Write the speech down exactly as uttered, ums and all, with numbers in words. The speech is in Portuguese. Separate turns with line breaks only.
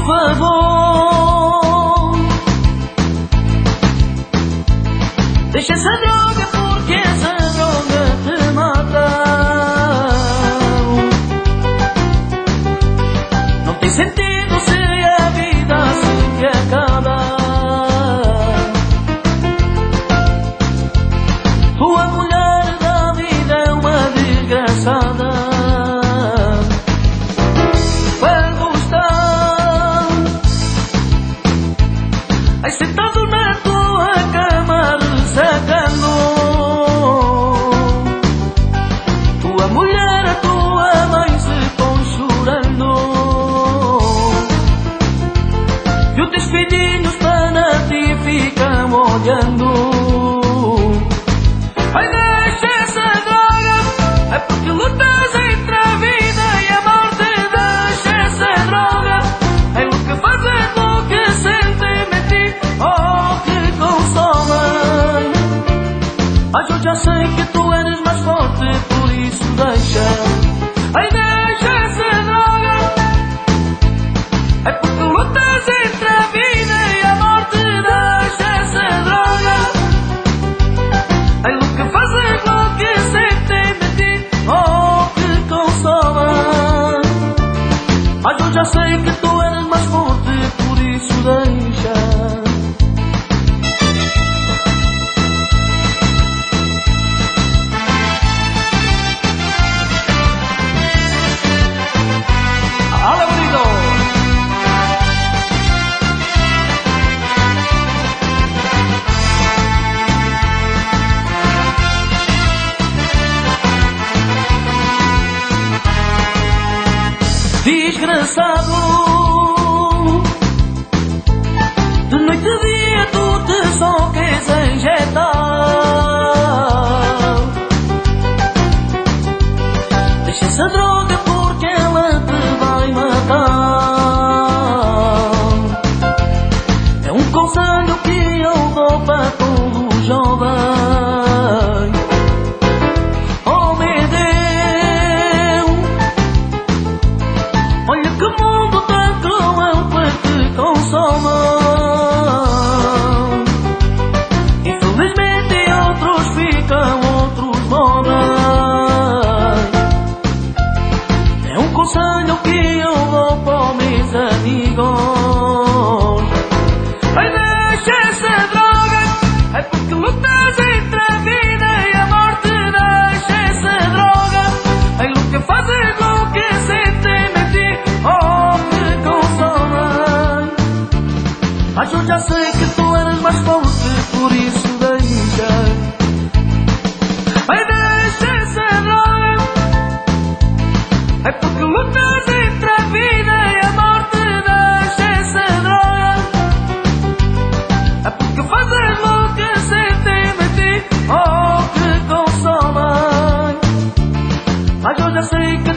favor, deixa essa droga, porque essa droga te mata. Não tem sentido se a vida assim que acaba. Tua mulher da vida é uma desgraçada. Quando está aí sentado na tua cama ressacando, tua mulher, a tua mãe se põe chorando, e os teus filhinhos para ti ficam olhando. Ai, deixa essa droga, é porque lutas entre a vida e a morte. Deixa essa droga, é o que faz enlouquecer-te em ti, oh, que consola. Mas eu já sei que tu eres mais forte, por isso deixa. Ai, deixa essa droga, é porque lutas entre a vida e a morte. Deixa essa droga, é o que faz enlouquecer-te em ti, oh, que consola. Mas eu já sei que tu eres mais forte, por isso deixa. ¡Hala, bonito! Desgraçado, de noite e dia tu te só queres injetar. Deixa essa droga porque ela te vai matar. É um conselho que eu dou para todo jovem. Oh, meu Deus, olha que mundo tão cruel para te consomar. Infelizmente outros ficam, outros morrem. É um conselho que eu dou para meus amigos. Ai, deixa essa droga, é porque lutas entre a vida e a morte. Deixa essa droga, é o que faz enlouquecer-te em ti, oh, que consola. Mas eu já sei que tu eres mais forte, por isso deixa. Ai, deixa essa droga, é porque lutas entre a vida e a morte. Deixa essa droga, é porque faz enlouquecer-te em ti, oh, que consola. Mas eu já sei que